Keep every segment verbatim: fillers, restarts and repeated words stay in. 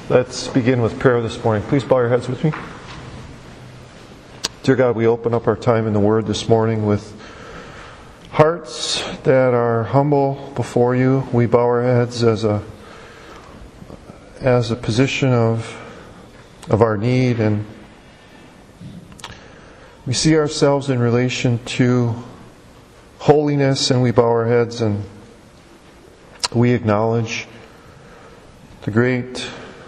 Let's begin with prayer this morning. Please bow your heads with me. Dear God, we open up our time in the Word this morning with hearts that are humble before you. We bow our heads as a as a position of of our need, and we see ourselves in relation to holiness, and we bow our heads and we acknowledge the great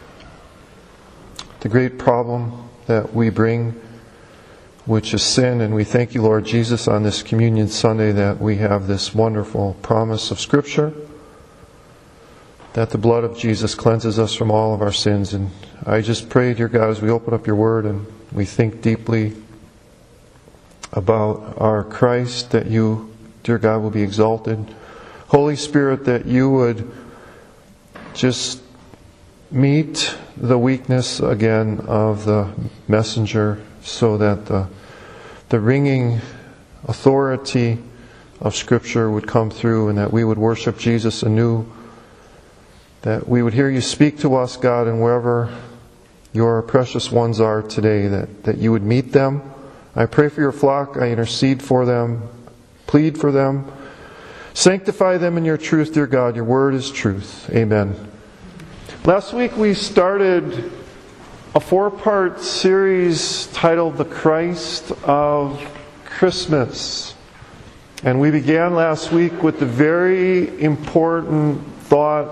the great problem that we bring, which is sin. And we thank you, Lord Jesus, on this Communion Sunday that we have this wonderful promise of Scripture, that the blood of Jesus cleanses us from all of our sins. And I just pray, dear God, as we open up your Word and we think deeply about our Christ, that you, dear God, will be exalted. Holy Spirit, that you would just meet the weakness again of the messenger, so that the the ringing authority of Scripture would come through, and that we would worship Jesus anew, that we would hear you speak to us, God, and wherever your precious ones are today, that, that you would meet them. I pray for your flock. I intercede for them, plead for them. Sanctify them in your truth, dear God. Your word is truth. Amen. Last week we started a four-part series titled The Christ of Christmas. And we began last week with the very important thought: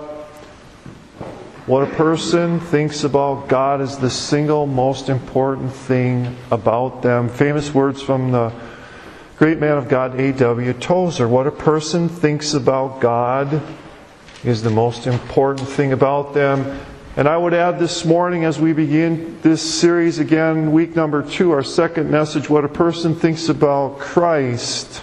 what a person thinks about God is the single most important thing about them. Famous words from the great man of God, A W Tozer. What a person thinks about God is the most important thing about them. And I would add this morning, as we begin this series again, week number two, our second message, what a person thinks about Christ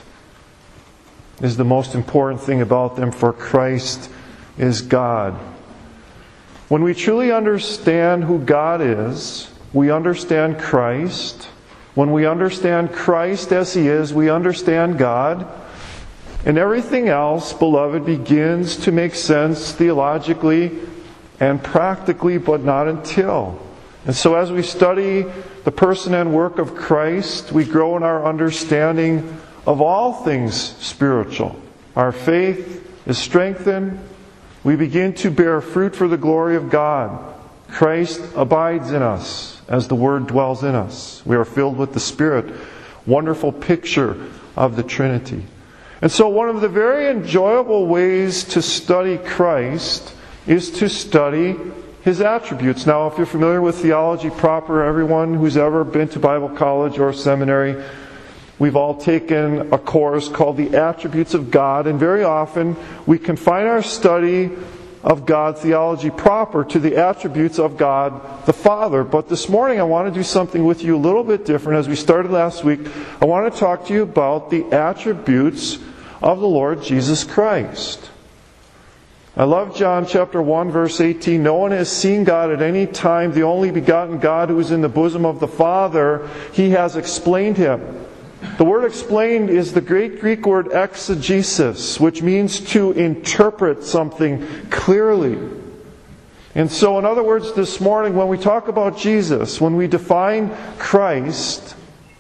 is the most important thing about them, for Christ is God. When we truly understand who God is, we understand Christ. When we understand Christ as He is, we understand God. And everything else, beloved, begins to make sense theologically and practically, but not until. And so as we study the person and work of Christ, we grow in our understanding of all things spiritual. Our faith is strengthened. We begin to bear fruit for the glory of God. Christ abides in us as the Word dwells in us. We are filled with the Spirit. Wonderful picture of the Trinity. And so one of the very enjoyable ways to study Christ is to study His attributes. Now, if you're familiar with theology proper, everyone who's ever been to Bible college or seminary, we've all taken a course called the Attributes of God, and very often we confine our study of God, theology proper, to the attributes of God the Father. But this morning I want to do something with you a little bit different. As we started last week, I want to talk to you about the attributes of the Lord Jesus Christ. I love John chapter one, verse eighteen. No one has seen God at any time. The only begotten God who is in the bosom of the Father, He has explained Him. The word explained is the great Greek word exegesis, which means to interpret something clearly. And so, in other words, this morning, when we talk about Jesus, when we define Christ,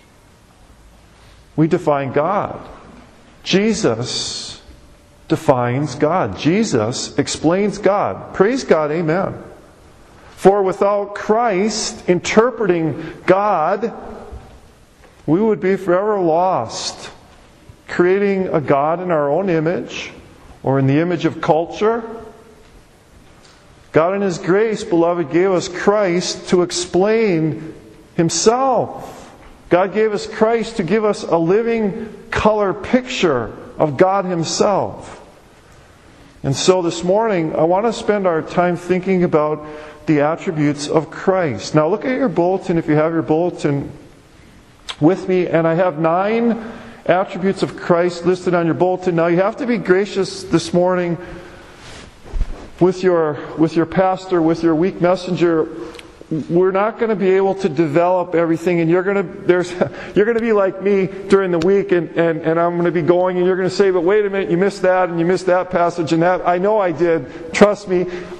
we define God. Jesus defines God. Jesus explains God. Praise God, amen. For without Christ interpreting God, we would be forever lost, creating a God in our own image or in the image of culture. God in His grace, beloved, gave us Christ to explain Himself. God gave us Christ to give us a living color picture of God Himself. And so this morning, I want to spend our time thinking about the attributes of Christ. Now look at your bulletin, if you have your bulletin with me, and I have nine attributes of Christ listed on your bulletin. Now you have to be gracious this morning with your with your pastor, with your weak messenger. We're not going to be able to develop everything, and you're going to there's you're going to be like me during the week, and, and, and I'm going to be going, and you're going to say, but wait a minute, you missed that, and you missed that passage, and that. I know I did. Trust me,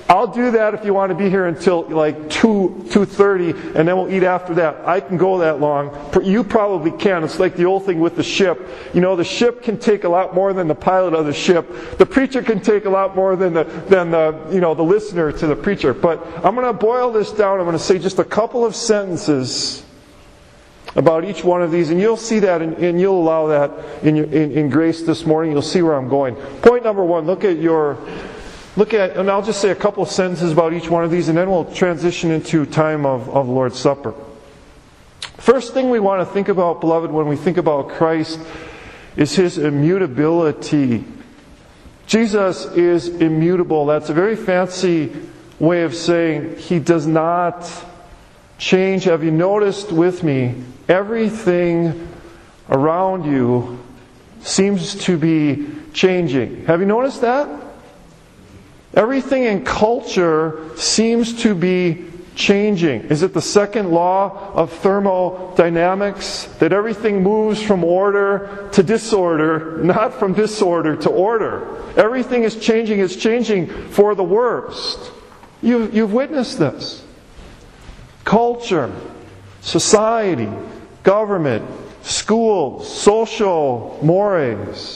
I'll do that if you want to be here until like two, two thirty, and then we'll eat after that. I can go that long. You probably can. It's like the old thing with the ship. You know, the ship can take a lot more than the pilot of the ship. The preacher can take a lot more than the, than the, you know, the listener to the preacher. But I'm going to boil this down. I'm going to say just a couple of sentences about each one of these, and you'll see that, and, and you'll allow that in, your, in, in grace this morning. You'll see where I'm going. Point number one, look at your... Look at, and I'll just say a couple of sentences about each one of these, and then we'll transition into time of, of the Lord's Supper. First thing we want to think about, beloved, when we think about Christ, is His immutability. Jesus is immutable. That's a very fancy way of saying He does not change. Have you noticed with me, everything around you seems to be changing. Have you noticed that? Everything in culture seems to be changing. Is it the second law of thermodynamics? That everything moves from order to disorder, not from disorder to order. Everything is changing. It's changing for the worst. You, you've witnessed this. Culture, society, government, schools, social mores.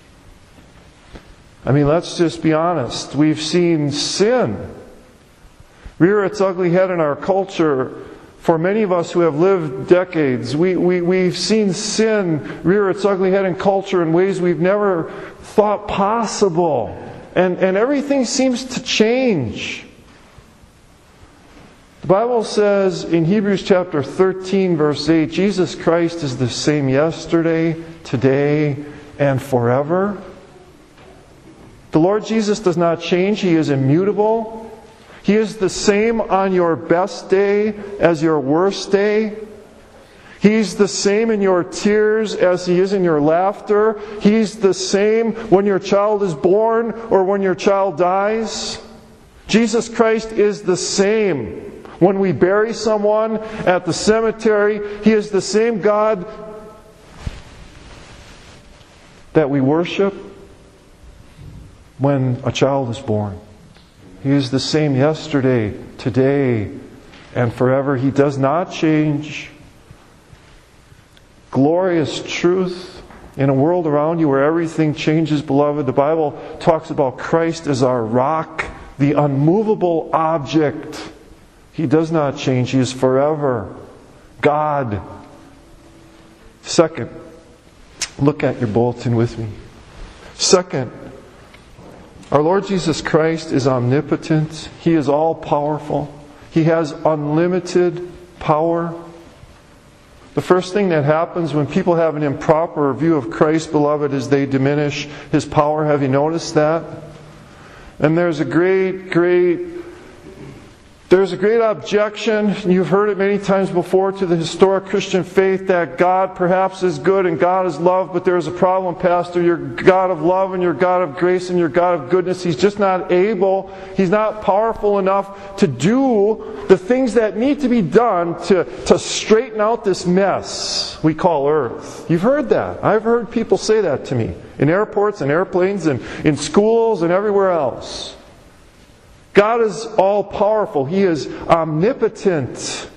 I mean, let's just be honest. We've seen sin rear its ugly head in our culture. For many of us who have lived decades, we, we, we've seen sin rear its ugly head in culture in ways we've never thought possible. And, and everything seems to change. The Bible says in Hebrews chapter thirteen, verse eight, Jesus Christ is the same yesterday, today, and forever. The Lord Jesus does not change. He is immutable. He is the same on your best day as your worst day. He's the same in your tears as He is in your laughter. He's the same when your child is born or when your child dies. Jesus Christ is the same. When we bury someone at the cemetery, He is the same God that we worship when a child is born. He is the same yesterday, today, and forever. He does not change. Glorious truth in a world around you where everything changes, beloved. The Bible talks about Christ as our rock, the unmovable object. He does not change. He is forever God. Second, look at your bulletin with me. Second, our Lord Jesus Christ is omnipotent. He is all-powerful. He has unlimited power. The first thing that happens when people have an improper view of Christ, beloved, is they diminish His power. Have you noticed that? And there's a great, great There's a great objection, you've heard it many times before, to the historic Christian faith that God perhaps is good and God is love, but there's a problem, Pastor. You're God of love and you're God of grace and you're God of goodness. He's just not able, He's not powerful enough to do the things that need to be done to, to straighten out this mess we call earth. You've heard that. I've heard people say that to me in airports and airplanes and in schools and everywhere else. God is all-powerful. He is omnipotent.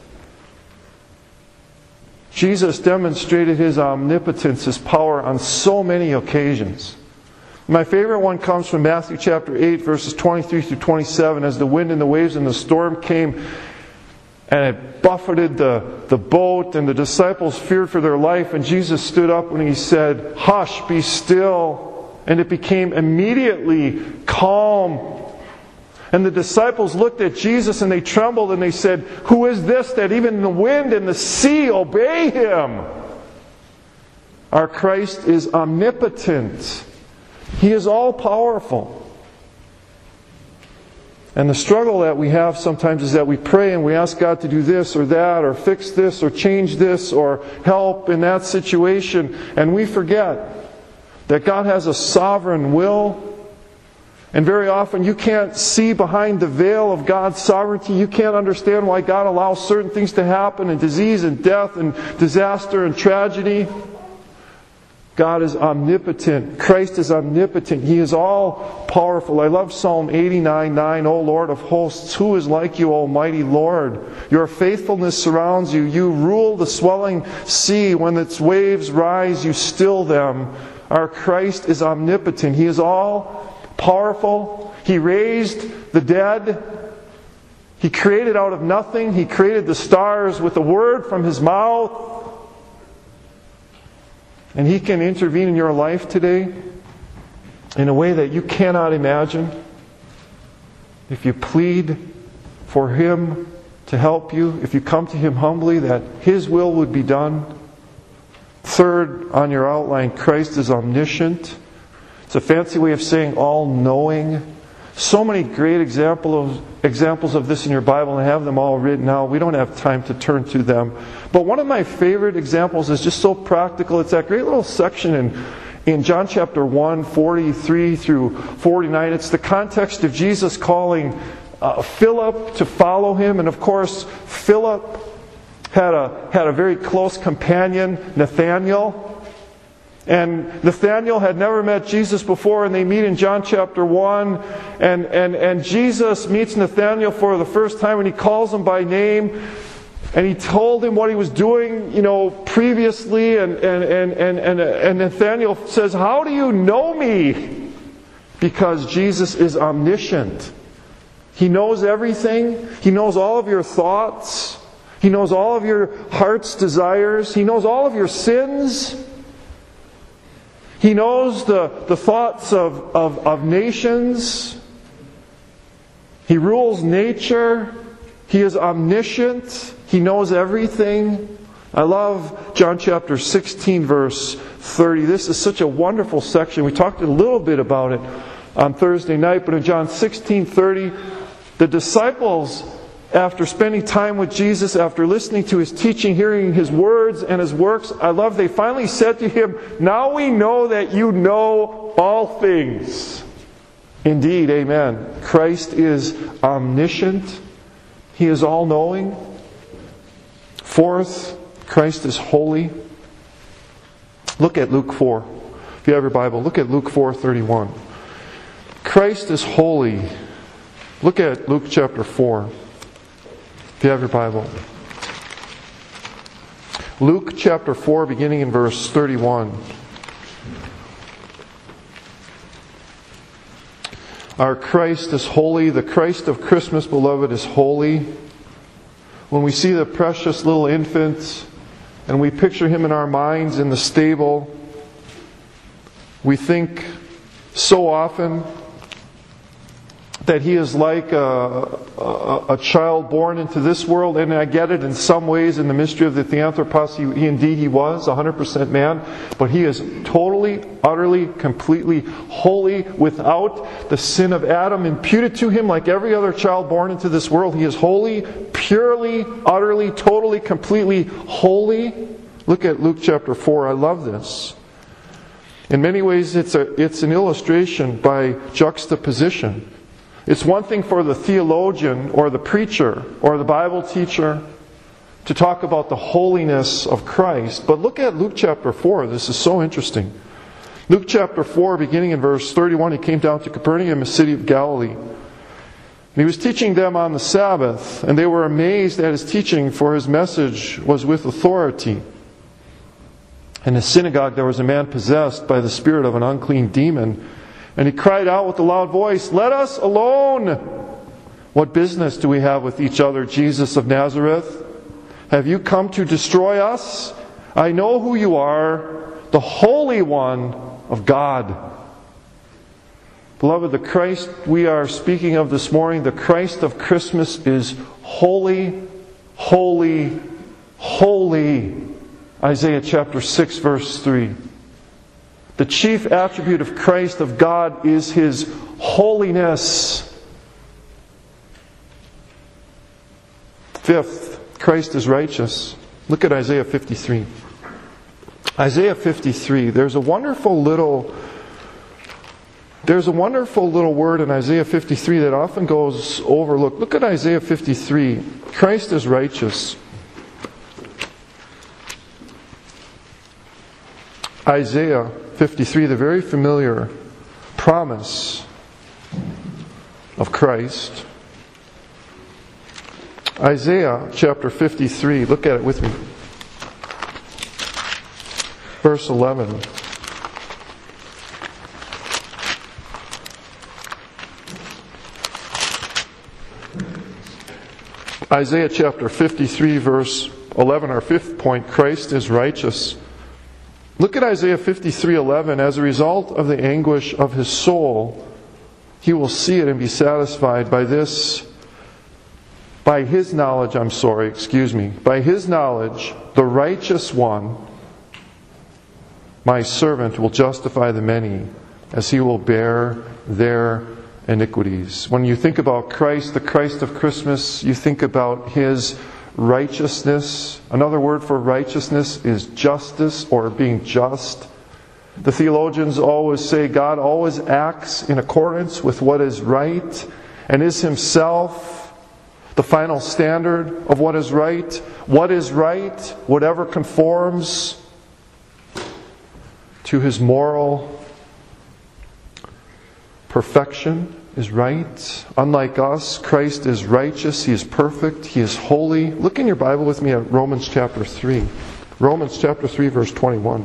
Jesus demonstrated His omnipotence, His power on so many occasions. My favorite one comes from Matthew chapter eight, verses twenty-three through twenty-seven. As the wind and the waves and the storm came and it buffeted the, the boat, and the disciples feared for their life, and Jesus stood up and He said, "Hush, be still." And it became immediately calm. And the disciples looked at Jesus and they trembled and they said, "Who is this that even the wind and the sea obey Him?" Our Christ is omnipotent. He is all-powerful. And the struggle that we have sometimes is that we pray and we ask God to do this or that, or fix this or change this or help in that situation. And we forget that God has a sovereign will. And very often you can't see behind the veil of God's sovereignty. You can't understand why God allows certain things to happen, and disease and death and disaster and tragedy. God is omnipotent. Christ is omnipotent. He is all powerful. I love Psalm eighty-nine nine. O Lord of hosts, who is like you, Almighty Lord? Your faithfulness surrounds you. You rule the swelling sea. When its waves rise, you still them. Our Christ is omnipotent. He is all powerful. He raised the dead. He created out of nothing. He created the stars with a word from His mouth. And He can intervene in your life today in a way that you cannot imagine. If you plead for Him to help you, if you come to Him humbly, that His will would be done. Third, on your outline, Christ is omniscient. It's a fancy way of saying all-knowing. So many great example of, examples of this in your Bible, and I have them all written out. We don't have time to turn to them. But one of my favorite examples is just so practical. It's that great little section in, in John chapter one, forty-three through forty-nine. It's the context of Jesus calling uh, Philip to follow Him. And of course, Philip had a, had a very close companion, Nathanael. And Nathanael had never met Jesus before, and they meet in John chapter one. And, and, and Jesus meets Nathanael for the first time, and He calls him by name. And He told him what he was doing, you know, previously. And, and, and, and, and, and Nathanael says, "How do you know me?" Because Jesus is omniscient. He knows everything. He knows all of your thoughts. He knows all of your heart's desires. He knows all of your sins. He knows the, the thoughts of, of, of nations. He rules nature. He is omniscient. He knows everything. I love John chapter sixteen, verse thirty. This is such a wonderful section. We talked a little bit about it on Thursday night, but in John sixteen thirty, the disciples, after spending time with Jesus, after listening to His teaching, hearing His words and His works, I love, they finally said to Him, "Now we know that you know all things." Indeed, amen. Christ is omniscient. He is all-knowing. Fourth, Christ is holy. Look at Luke four. If you have your Bible, look at Luke four thirty-one. Christ is holy. Look at Luke chapter four. If you have your Bible. Luke chapter four, beginning in verse thirty-one. Our Christ is holy. The Christ of Christmas, beloved, is holy. When we see the precious little infant and we picture Him in our minds in the stable, we think so often that He is like a, a, a child born into this world, and I get it in some ways in the mystery of the Theanthropos. He, he indeed He was one hundred percent man, but He is totally, utterly, completely holy, without the sin of Adam imputed to Him, like every other child born into this world. He is holy, purely, utterly, totally, completely holy. Look at Luke chapter four. I love this. In many ways, it's a it's an illustration by juxtaposition. It's one thing for the theologian or the preacher or the Bible teacher to talk about the holiness of Christ. But look at Luke chapter four. This is so interesting. Luke chapter four, beginning in verse thirty-one, He came down to Capernaum, a city of Galilee. And He was teaching them on the Sabbath, and they were amazed at His teaching, for His message was with authority. In the synagogue there was a man possessed by the spirit of an unclean demon. And he cried out with a loud voice, "Let us alone! What business do we have with each other, Jesus of Nazareth? Have you come to destroy us? I know who you are, the Holy One of God." Beloved, the Christ we are speaking of this morning, the Christ of Christmas, is holy, holy, holy. Isaiah chapter six, verse three. The chief attribute of Christ, of God, is His holiness. Fifth, Christ is righteous. Look at Isaiah fifty-three. Isaiah fifty-three. There's a wonderful little There's a wonderful little word in Isaiah fifty-three that often goes overlooked. Look at Isaiah fifty-three. Christ is righteous. Isaiah fifty-three, the very familiar promise of Christ. Isaiah chapter fifty-three, look at it with me. Verse eleven. Isaiah chapter fifty-three, verse eleven, our fifth point, Christ is righteous. Look at Isaiah fifty-three eleven. As a result of the anguish of his soul, he will see it and be satisfied. By this, by his knowledge, I'm sorry, excuse me, by his knowledge, the righteous one, my servant, will justify the many, as he will bear their iniquities. When you think about Christ, the Christ of Christmas, you think about his righteousness. Another word for righteousness is justice, or being just. The theologians always say God always acts in accordance with what is right and is himself the final standard of what is right. What is right, whatever conforms to his moral perfection, is right. Unlike us, Christ is righteous, he is perfect, he is holy. Look in your Bible with me at Romans chapter three. Romans chapter three, verse twenty-one.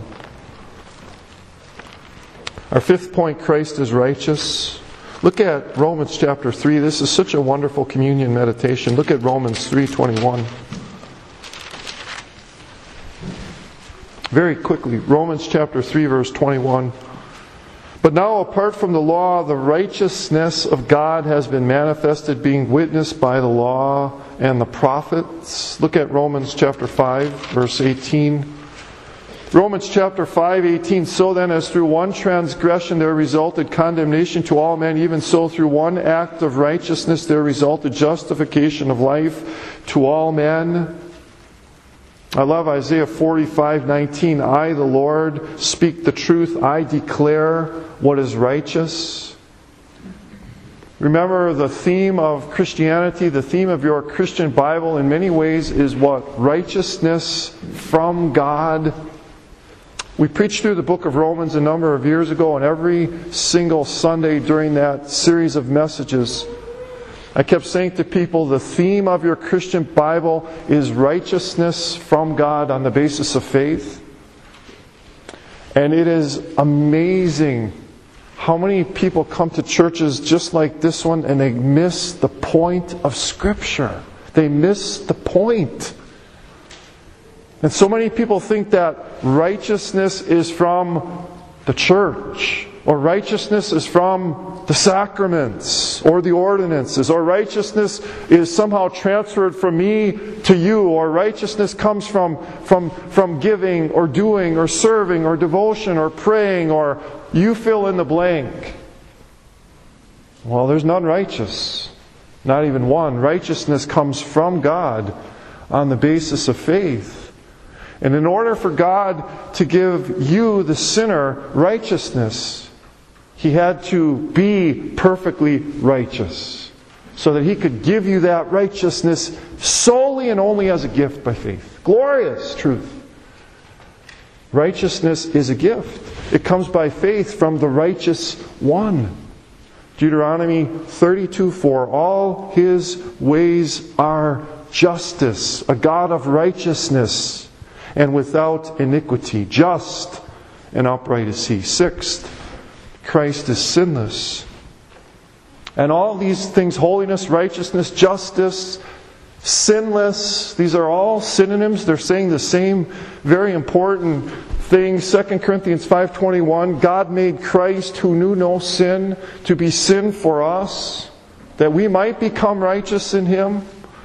Our fifth point, Christ is righteous. Look at Romans chapter three. This is such a wonderful communion meditation. Look at Romans three twenty-one. Very quickly, Romans chapter three, verse twenty-one. But now, apart from the law, the righteousness of God has been manifested, being witnessed by the law and the prophets. Look at Romans chapter five, verse eighteen. Romans chapter five, eighteen. So then, as through one transgression there resulted condemnation to all men, even so through one act of righteousness there resulted justification of life to all men. I love Isaiah forty-five nineteen. I, the Lord, speak the truth. I declare what is righteous. Remember, the theme of Christianity, the theme of your Christian Bible in many ways is what? Righteousness from God. We preached through the book of Romans a number of years ago, and every single Sunday during that series of messages, I kept saying to people, the theme of your Christian Bible is righteousness from God on the basis of faith. And it is amazing how many people come to churches just like this one and they miss the point of Scripture. They miss the point. And so many people think that righteousness is from the church, or righteousness is from the sacraments or the ordinances, or righteousness is somehow transferred from me to you, or righteousness comes from, from, from giving or doing or serving or devotion or praying, or you fill in the blank. Well, there's none righteous. Not even one. Righteousness comes from God on the basis of faith. And in order for God to give you, the sinner, righteousness, He had to be perfectly righteous, so that He could give you that righteousness solely and only as a gift by faith. Glorious truth. Righteousness is a gift. It comes by faith from the righteous one. Deuteronomy thirty-two four. All His ways are justice, a God of righteousness, and without iniquity. Just and upright is He. Sixth, Christ is sinless. And all these things, holiness, righteousness, justice, sinless, these are all synonyms. They're saying the same very important thing. Second Corinthians five twenty-one, God made Christ, who knew no sin, to be sin for us, that we might become righteous in Him.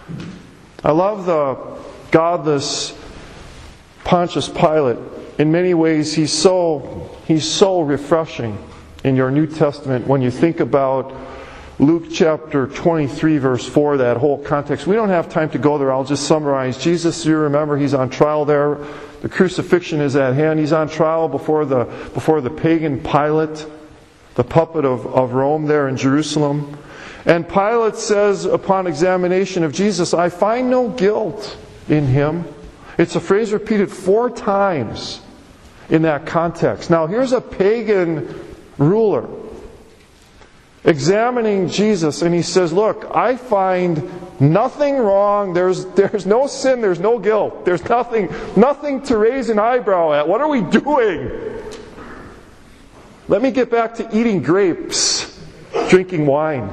I love the godless Pontius Pilate. In many ways, he's so he's so refreshing in your New Testament when you think about Luke chapter twenty-three, verse four, that whole context. We don't have time to go there. I'll just summarize. Jesus, you remember, He's on trial there. The crucifixion is at hand. He's on trial before the before the pagan Pilate, the puppet of, of Rome there in Jerusalem. And Pilate says upon examination of Jesus, I find no guilt in Him. It's a phrase repeated four times. in that context. Now, here's a pagan ruler examining Jesus, and he says, look, I find nothing wrong. There's, there's no sin. There's no guilt. There's nothing, nothing to raise an eyebrow at. What are we doing? Let me get back to eating grapes, drinking wine.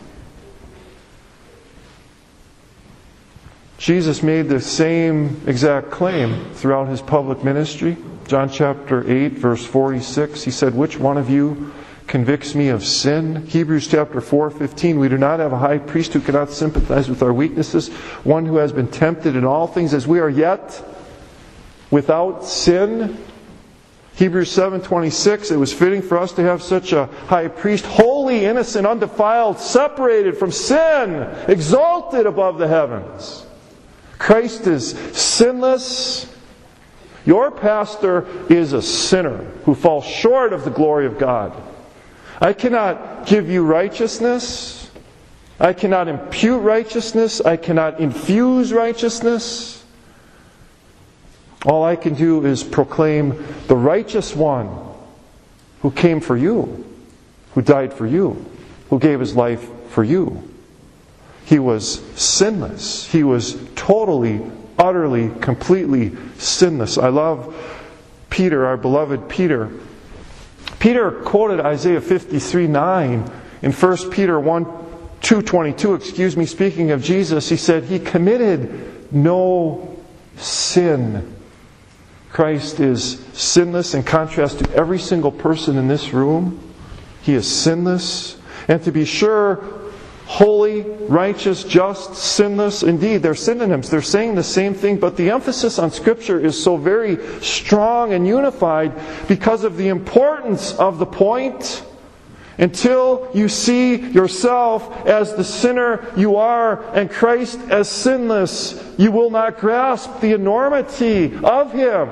Jesus made the same exact claim throughout his public ministry. John chapter eight, verse forty-six, he said, which one of you convicts me of sin? Hebrews chapter four, fifteen, we do not have a high priest who cannot sympathize with our weaknesses, one who has been tempted in all things as we are, yet without sin. Hebrews seven twenty-six, it was fitting for us to have such a high priest, holy, innocent, undefiled, separated from sin, exalted above the heavens. Christ is sinless. Your pastor is a sinner who falls short of the glory of God. I cannot give you righteousness. I cannot impute righteousness. I cannot infuse righteousness. All I can do is proclaim the righteous one who came for you, who died for you, who gave his life for you. He was sinless. He was totally, utterly, completely sinless. I love Peter, our beloved Peter. Peter quoted Isaiah fifty-three nine in First Peter one, two twenty-two, excuse me, speaking of Jesus. He said, He committed no sin. Christ is sinless in contrast to every single person in this room. He is sinless. And to be sure, holy, righteous, just, sinless. Indeed, they're synonyms. They're saying the same thing, but the emphasis on Scripture is so very strong and unified because of the importance of the point. Until you see yourself as the sinner you are and Christ as sinless, you will not grasp the enormity of Him.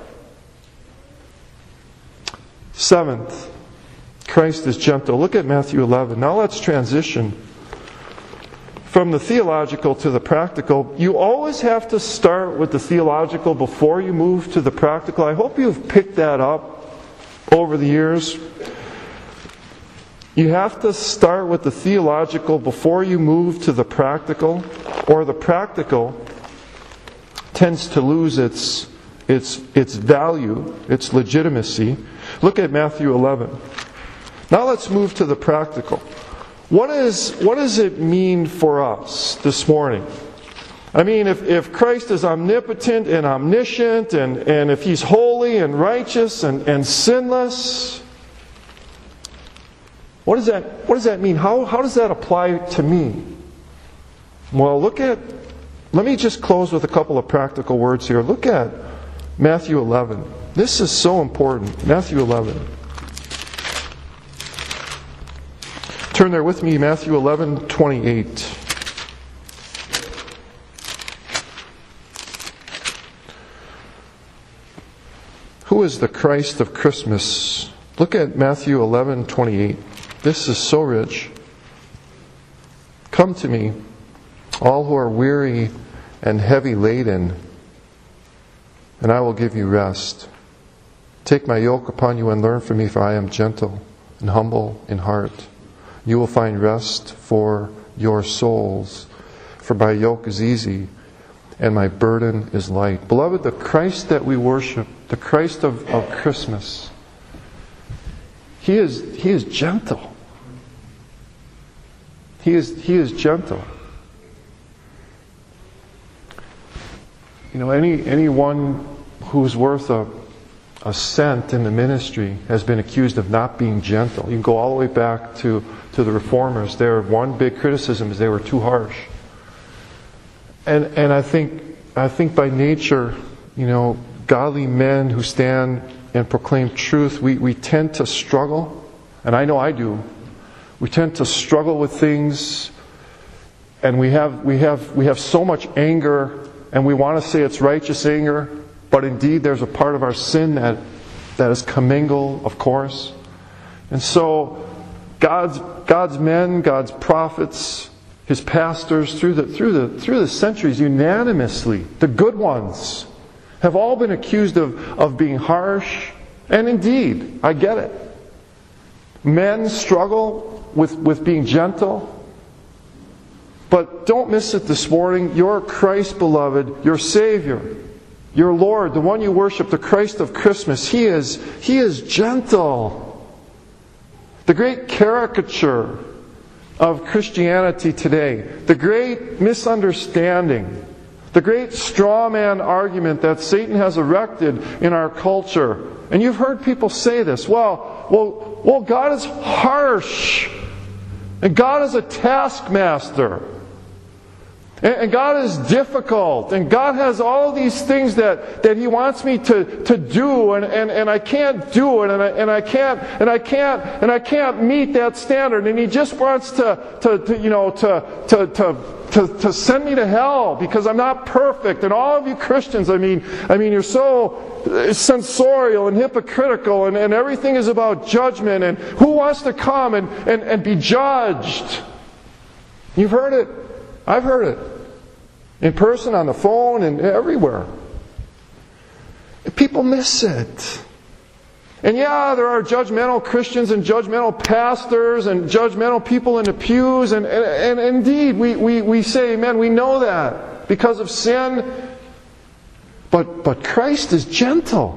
Seventh, Christ is gentle. Look at Matthew eleven. Now let's transition from the theological to the practical. You always have to start with the theological before you move to the practical. I hope you've picked that up over the years. You have to start with the theological before you move to the practical, or the practical tends to lose its its its value, its legitimacy. Look at Matthew eleven. Now let's move to the practical. What is what does it mean for us this morning? I mean, if, if Christ is omnipotent and omniscient, and, and if He's holy and righteous and, and sinless, What does that what does that mean? How how does that apply to me? Well, look at let me just close with a couple of practical words here. Look at Matthew eleven. This is so important. Matthew eleven. Turn there with me, Matthew eleven twenty-eight. Who is the Christ of Christmas? Look at Matthew eleven twenty-eight. This is so rich. Come to me, all who are weary and heavy laden, and I will give you rest. Take my yoke upon you and learn from me, for I am gentle and humble in heart. You will find rest for your souls. For my yoke is easy and my burden is light. Beloved, the Christ that we worship, the Christ of, of Christmas, He is He is gentle. He is He is gentle. You know, any anyone who's worth a a cent in the ministry has been accused of not being gentle. You can go all the way back to, to the Reformers. Their one big criticism is they were too harsh. And and I think I think by nature, you know, godly men who stand and proclaim truth, we, we tend to struggle, and I know I do. We tend to struggle with things, and we have we have we have so much anger, and we want to say it's righteous anger, but indeed there's a part of our sin that that is commingled, of course. And so God's God's men, God's prophets, His pastors through the through the through the centuries unanimously, the good ones, have all been accused of, of being harsh. And indeed, I get it. Men struggle with, with being gentle. But don't miss it this morning. Your Christ, beloved, your Savior, your Lord, the one you worship, the Christ of Christmas, He is, He is gentle. The great caricature of Christianity today, the great misunderstanding, the great straw man argument that Satan has erected in our culture. And you've heard people say this, well, well, well, God is harsh, and God is a taskmaster, and, and God is difficult, and God has all these things that, that He wants me to, to do, and, and, and I can't do it, and I, and I can't and I can't and I can't meet that standard, and He just wants to, to, to you know to to to To, to send me to hell because I'm not perfect. And all of you Christians, I mean, I mean, you're so sensorial and hypocritical, and, and everything is about judgment, and who wants to come and, and, and be judged? You've heard it. I've heard it. In person, on the phone, and everywhere. People miss it. And yeah, there are judgmental Christians and judgmental pastors and judgmental people in the pews. And, and, and indeed, we, we, we say, amen, we know that because of sin. But, but Christ is gentle.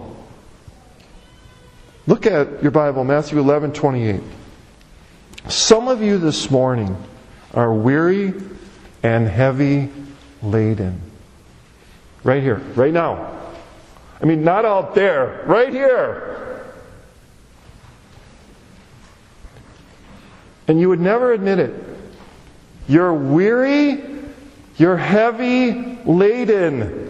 Look at your Bible, Matthew eleven twenty-eight. Some of you this morning are weary and heavy laden. Right here, right now. I mean, not out there, right here. And you would never admit it. You're weary, you're heavy laden.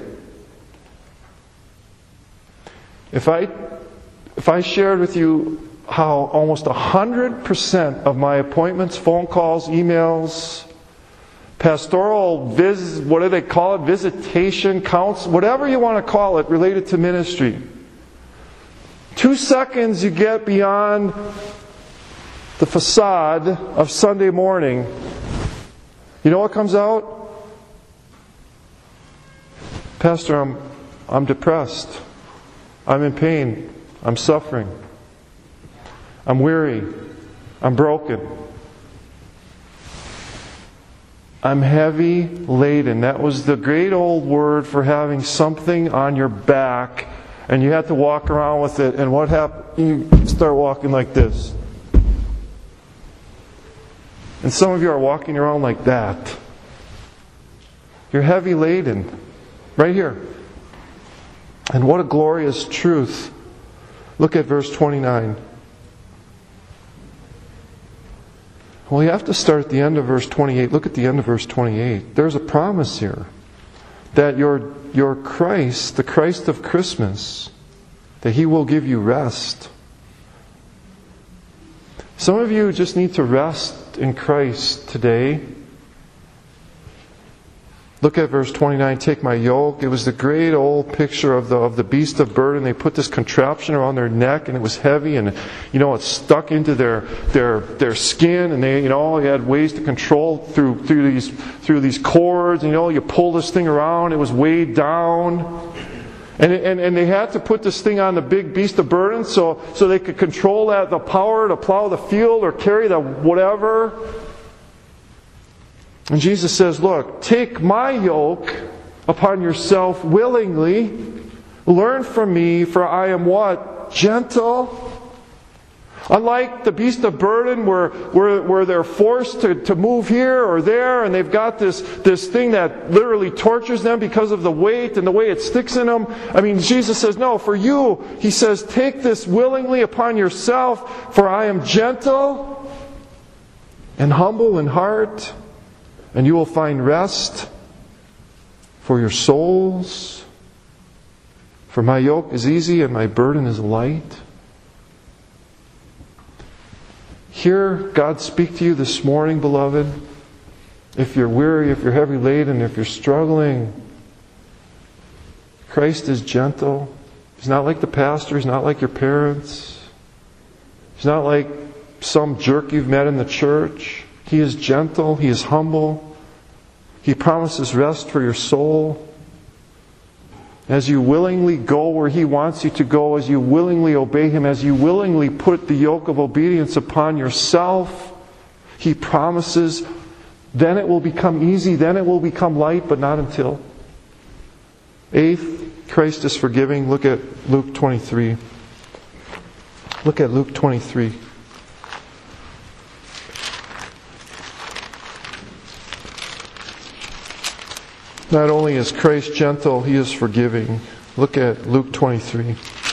If I if I shared with you how almost one hundred percent of my appointments, phone calls, emails, pastoral vis what do they call it? Visitation counts, whatever you want to call it, related to ministry. Two seconds you get beyond the facade of Sunday morning, you know what comes out? Pastor, I'm, I'm depressed. I'm in pain. I'm suffering. I'm weary. I'm broken. I'm heavy laden. That was the great old word for having something on your back, and you had to walk around with it. And what happened? You start walking like this. And some of you are walking around like that. You're heavy laden. Right here. And what a glorious truth. Look at verse twenty-nine. Well, you have to start at the end of verse twenty-eight. Look at the end of verse twenty-eight. There's a promise here. That your, your Christ, the Christ of Christmas, that He will give you rest. Some of you just need to rest in Christ today. Look at verse twenty-nine. Take my yoke. It was the great old picture of the of the beast of burden. They put this contraption around their neck, and it was heavy, and you know it stuck into their their their skin, and they you know you had ways to control through through these through these cords. And, you know you pull this thing around. It was weighed down, and and and they had to put this thing on the big beast of burden so so they could control that the power to plow the field or carry the whatever. And Jesus says, look, take my yoke upon yourself willingly. Learn from me, for I am what? Gentle. Unlike the beast of burden where, where, where they're forced to, to move here or there, and they've got this, this thing that literally tortures them because of the weight and the way it sticks in them. I mean, Jesus says, no, for you, He says, take this willingly upon yourself, for I am gentle and humble in heart. And you will find rest for your souls. For my yoke is easy and my burden is light. Hear God speak to you this morning, beloved. If you're weary, if you're heavy laden, if you're struggling, Christ is gentle. He's not like the pastor. He's not like your parents. He's not like some jerk you've met in the church. He is gentle. He is humble. He promises rest for your soul. as you willingly go where He wants you to go, as you willingly obey Him, as you willingly put the yoke of obedience upon yourself, He promises, then it will become easy, then it will become light, but not until. Eighth, Christ is forgiving. Look at Luke twenty-three. Look at Luke twenty-three. Not only is Christ gentle, He is forgiving. Look at Luke twenty-three.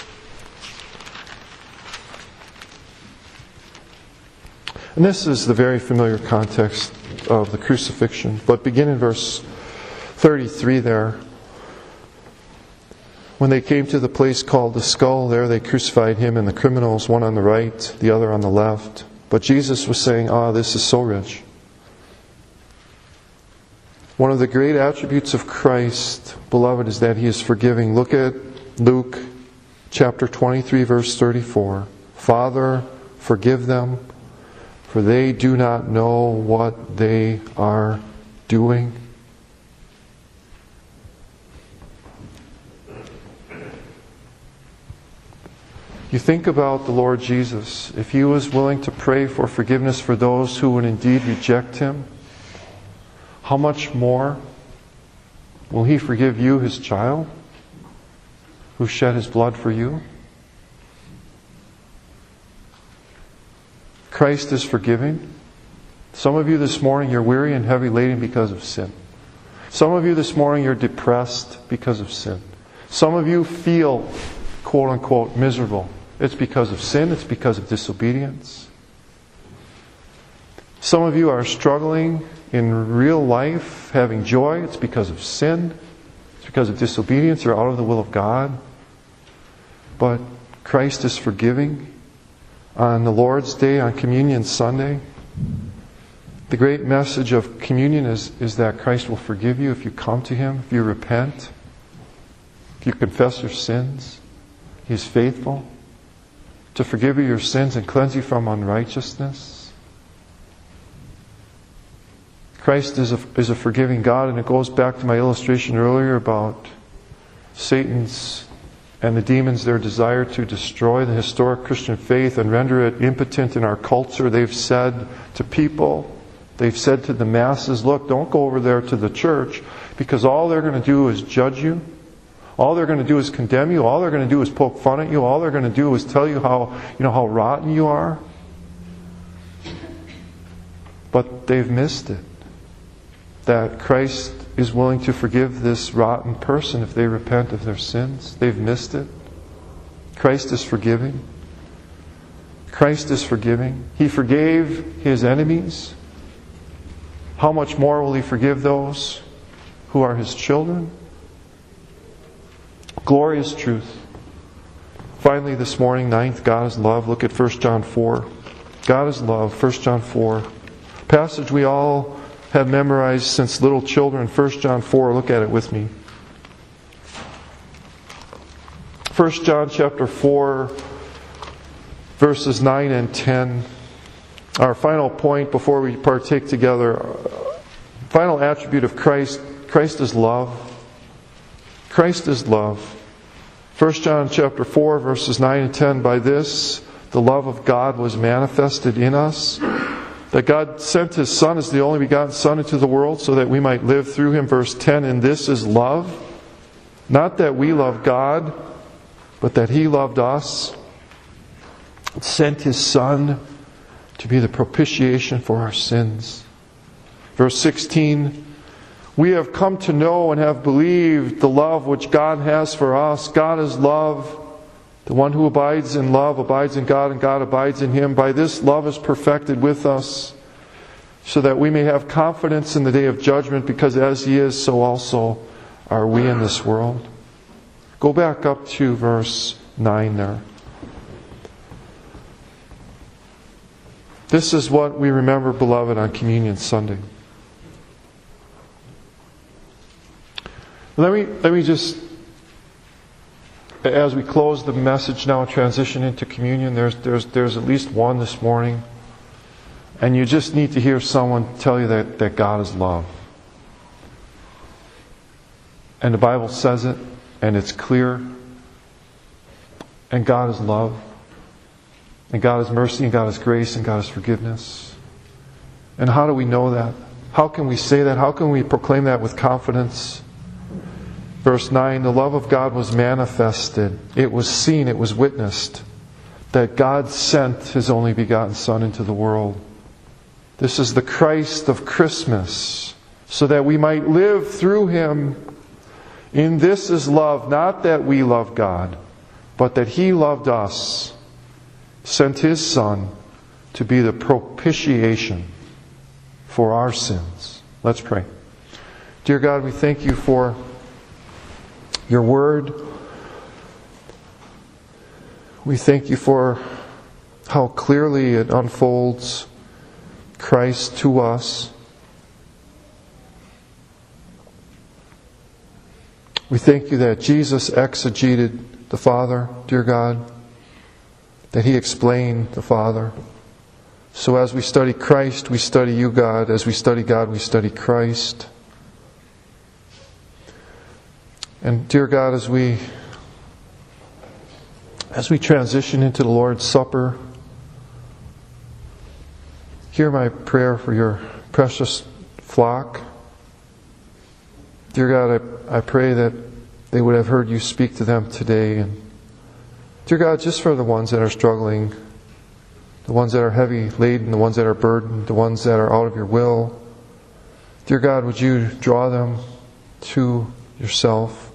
And this is the very familiar context of the crucifixion. But begin in verse thirty-three there. When they came to the place called the Skull, there they crucified Him and the criminals, one on the right, the other on the left. But Jesus was saying, "Ah, this is so rich." One of the great attributes of Christ, beloved, is that He is forgiving. Look at Luke chapter twenty-three, verse thirty-four. "Father, forgive them, for they do not know what they are doing." You think about the Lord Jesus. If He was willing to pray for forgiveness for those who would indeed reject Him, how much more will He forgive you, His child, who shed His blood for you? Christ is forgiving. Some of you this morning, you're weary and heavy laden because of sin. Some of you this morning, you're depressed because of sin. Some of you feel, quote unquote, miserable. It's because of sin. It's because of disobedience. Some of you are struggling in real life, having joy. It's because of sin. It's because of disobedience. You're out of the will of God. But Christ is forgiving. On the Lord's Day, on Communion Sunday, the great message of communion is, is that Christ will forgive you if you come to Him, if you repent, if you confess your sins. He is faithful to forgive you your sins and cleanse you from unrighteousness. Christ is a, is a forgiving God, and it goes back to my illustration earlier about Satan's and the demons, their desire to destroy the historic Christian faith and render it impotent in our culture. They've said to people, they've said to the masses, look, don't go over there to the church, because all they're going to do is judge you. All they're going to do is condemn you. All they're going to do is poke fun at you. All they're going to do is tell you how, you know, how rotten you are. But they've missed it. That Christ is willing to forgive this rotten person if they repent of their sins. They've missed it. Christ is forgiving. Christ is forgiving. He forgave His enemies. How much more will He forgive those who are His children? Glorious truth. Finally, this morning, ninth, God is love. Look at First John four. God is love, First John four. Passage we all have memorized since little children. First John four, look at it with me. First John chapter four, verses nine and ten. Our final point before we partake together. Final attribute of Christ. Christ is love. Christ is love. First John chapter four, verses nine and ten. By this, the love of God was manifested in us, that God sent His Son as the only begotten Son into the world so that we might live through Him. Verse ten, and this is love. Not that we love God, but that He loved us, sent His Son to be the propitiation for our sins. Verse sixteen, we have come to know and have believed the love which God has for us. God is love. The one who abides in love abides in God, and God abides in him. By this love is perfected with us, so that we may have confidence in the day of judgment, because as He is, so also are we in this world. Go back up to verse nine there. This is what we remember, beloved, on Communion Sunday. Let me, let me just, as we close the message now, transition into communion, there's, there's, there's at least one this morning. And you just need to hear someone tell you that, that God is love. And the Bible says it, and it's clear. And God is love. And God is mercy, and God is grace, and God is forgiveness. And how do we know that? How can we say that? How can we proclaim that with confidence? Verse nine, the love of God was manifested. It was seen, it was witnessed, that God sent His only begotten Son into the world. This is the Christ of Christmas, so that we might live through Him. In this is love, not that we love God, but that He loved us, sent His Son to be the propitiation for our sins. Let's pray. Dear God, we thank You for Your Word. We thank You for how clearly it unfolds Christ to us. We thank You that Jesus exegeted the Father, dear God, that He explained the Father. So as we study Christ, we study You, God. As we study God, we study Christ. And dear God, as we as we transition into the Lord's Supper, hear my prayer for Your precious flock. Dear God, I, I pray that they would have heard You speak to them today. And dear God, just for the ones that are struggling, the ones that are heavy laden, the ones that are burdened, the ones that are out of Your will, dear God, would You draw them to Yourself?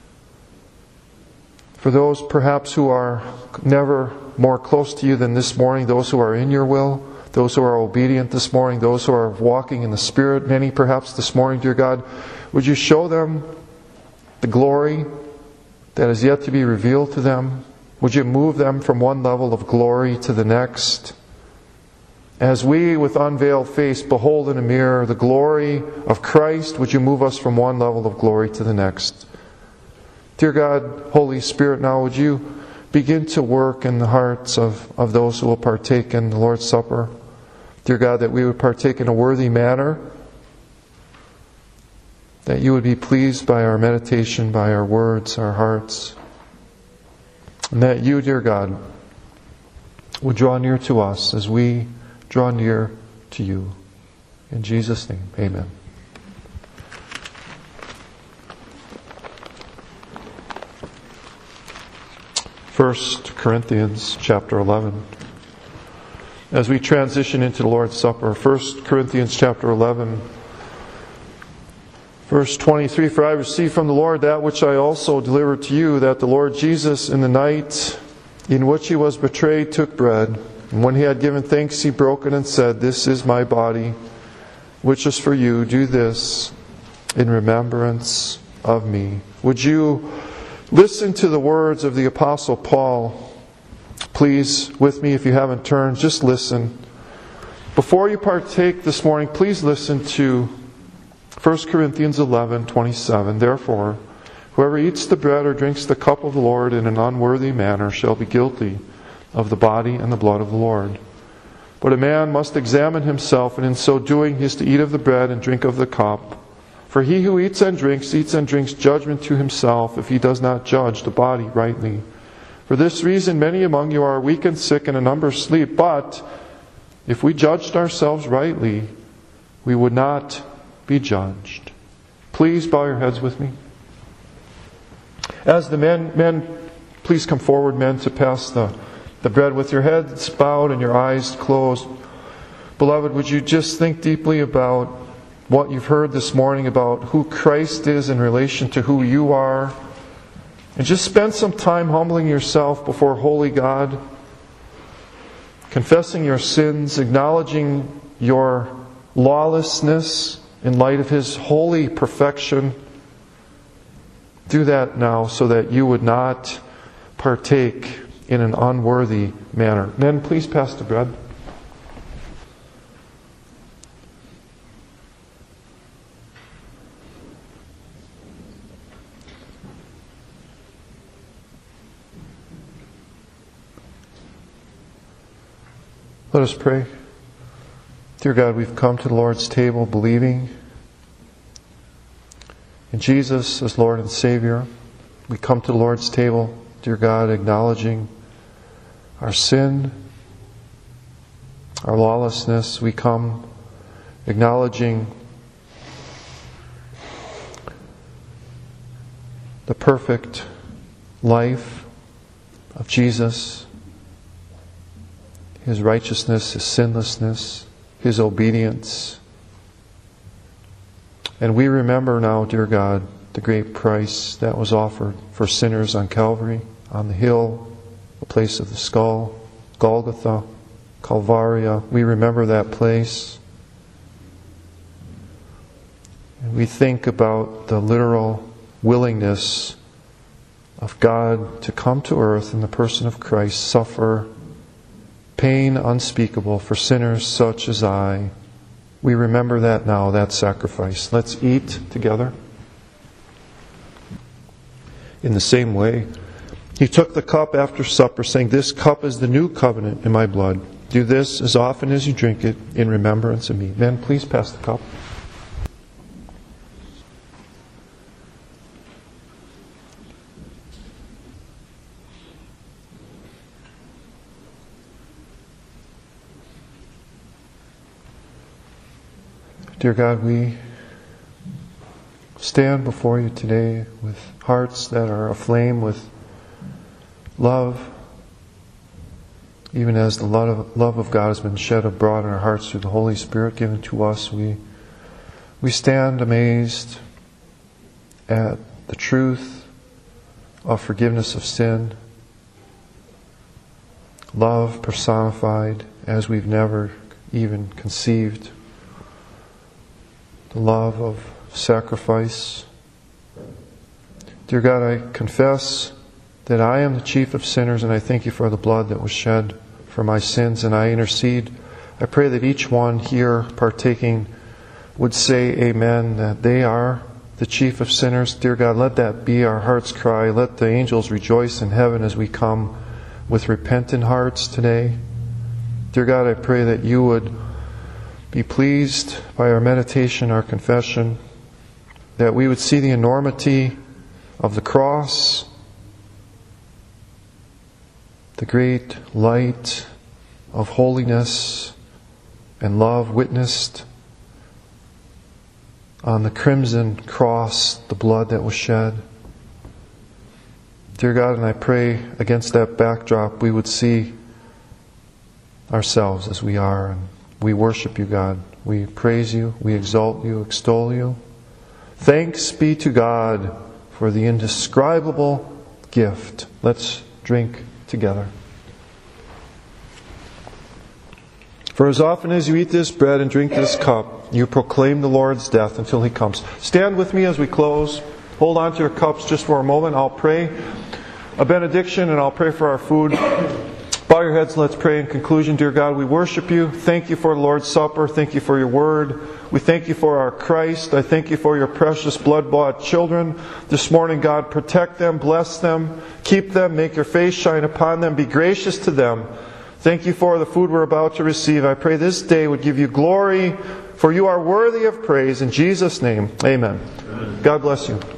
For those perhaps who are never more close to You than this morning, those who are in Your will, those who are obedient this morning, those who are walking in the Spirit, many perhaps this morning, dear God, would You show them the glory that is yet to be revealed to them? Would You move them from one level of glory to the next? As we, with unveiled face, behold in a mirror the glory of Christ, would You move us from one level of glory to the next? Dear God, Holy Spirit, now would You begin to work in the hearts of, of those who will partake in the Lord's Supper. Dear God, that we would partake in a worthy manner, that You would be pleased by our meditation, by our words, our hearts, and that You, dear God, would draw near to us as we draw near to You. In Jesus' name, amen. First Corinthians chapter eleven. As we transition into the Lord's Supper, First Corinthians chapter eleven, verse twenty-three, for I received from the Lord that which I also delivered to you, that the Lord Jesus, in the night in which He was betrayed, took bread, and when He had given thanks, He broke it and said, This is my body, which is for you. Do this in remembrance of me. Would you listen to the words of the Apostle Paul? Please, with me, if you haven't turned, just listen. Before you partake this morning, please listen to First Corinthians eleven twenty-seven. Therefore, whoever eats the bread or drinks the cup of the Lord in an unworthy manner shall be guilty of the body and the blood of the Lord. But a man must examine himself, and in so doing he is to eat of the bread and drink of the cup. For he who eats and drinks, eats and drinks judgment to himself, if he does not judge the body rightly. For this reason many among you are weak and sick, and a number sleep. But if we judged ourselves rightly, we would not be judged. Please bow your heads with me. As the men, men, please come forward, men, to pass the, the bread with your heads bowed and your eyes closed. Beloved, would you just think deeply about what you've heard this morning about who Christ is in relation to who you are, and just spend some time humbling yourself before holy God, confessing your sins, acknowledging your lawlessness in light of His holy perfection. Do that now so that you would not partake in an unworthy manner. Men, please pass the bread. Let us pray. Dear God, we've come to the Lord's table believing in Jesus as Lord and Savior. We come to the Lord's table, dear God, acknowledging our sin, our lawlessness. We come acknowledging the perfect life of Jesus, His righteousness, His sinlessness, His obedience. And we remember now, dear God, the great price that was offered for sinners on Calvary, on the hill, the place of the skull, Golgotha, Calvaria. We remember that place. And we think about the literal willingness of God to come to earth in the person of Christ, suffer pain unspeakable for sinners such as I. We remember that now, that sacrifice. Let's eat together. In the same way, He took the cup after supper, saying, "This cup is the new covenant in my blood. Do this as often as you drink it in remembrance of me." Men, please pass the cup. Dear God, we stand before You today with hearts that are aflame with love, even as the love of, love of God has been shed abroad in our hearts through the Holy Spirit given to us. We, we stand amazed at the truth of forgiveness of sin, love personified as we've never even conceived, the love of sacrifice. Dear God, I confess that I am the chief of sinners, and I thank You for the blood that was shed for my sins, and I intercede. I pray that each one here partaking would say amen, that they are the chief of sinners. Dear God, let that be our heart's cry. Let the angels rejoice in heaven as we come with repentant hearts today. Dear God, I pray that You would be pleased by our meditation, our confession, that we would see the enormity of the cross, the great light of holiness and love witnessed on the crimson cross, the blood that was shed. Dear God, and I pray against that backdrop we would see ourselves as we are, and we worship You, God. We praise You, we exalt You, extol You. Thanks be to God for the indescribable gift. Let's drink together. For as often as you eat this bread and drink this cup, you proclaim the Lord's death until He comes. Stand with me as we close. Hold on to your cups just for a moment. I'll pray a benediction and I'll pray for our food. Bow your heads, let's pray in conclusion. Dear God, we worship You. Thank You for the Lord's Supper. Thank You for Your Word. We thank You for our Christ. I thank You for Your precious blood-bought children. This morning, God, protect them, bless them, keep them, make Your face shine upon them, be gracious to them. Thank You for the food we're about to receive. I pray this day would give You glory, for You are worthy of praise. In Jesus' name, amen. Amen. God bless you.